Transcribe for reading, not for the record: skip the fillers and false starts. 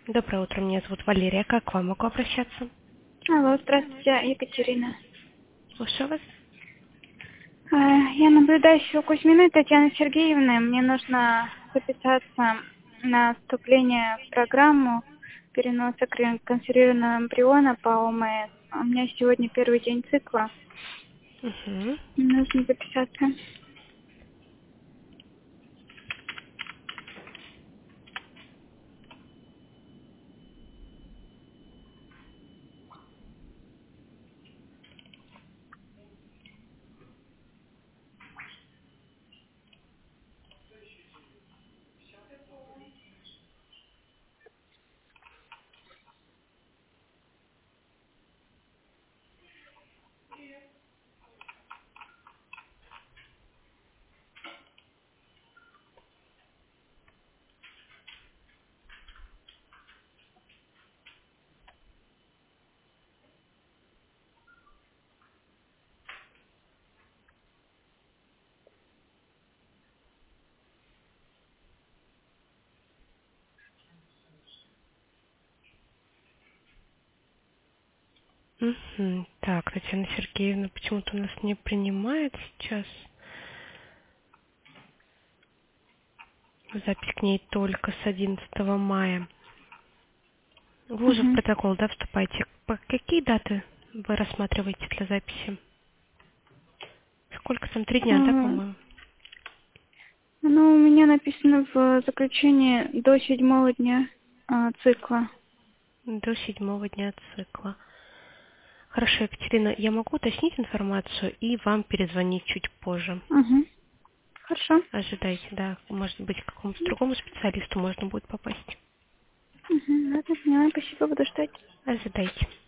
Доброе утро, меня зовут Валерия. Как к вам могу обращаться? Алло, здравствуйте, Екатерина. Слушаю вас. Я наблюдающая у Кузьминой Татьяны Сергеевны. Мне нужно записаться на вступление в программу переноса консервированного эмбриона по ОМС. У меня сегодня первый день цикла. Угу. Мне нужно записаться. Угу. Так, Татьяна Сергеевна почему-то у нас не принимает сейчас. Запись к ней только с 11 мая. Вы уже в Угу. протокол, да, вступаете? По какие даты вы рассматриваете для записи? Сколько там? 3 дня, да, по-моему? Ну, у меня написано в заключении до 7-го дня цикла. До 7-го дня цикла. Хорошо, Екатерина, я могу уточнить информацию и вам перезвонить чуть позже. Угу. Хорошо. Ожидайте, да. Может быть, к какому-то другому специалисту можно будет попасть. Угу. Ладно, поняла. Спасибо, буду ждать. Ожидайте.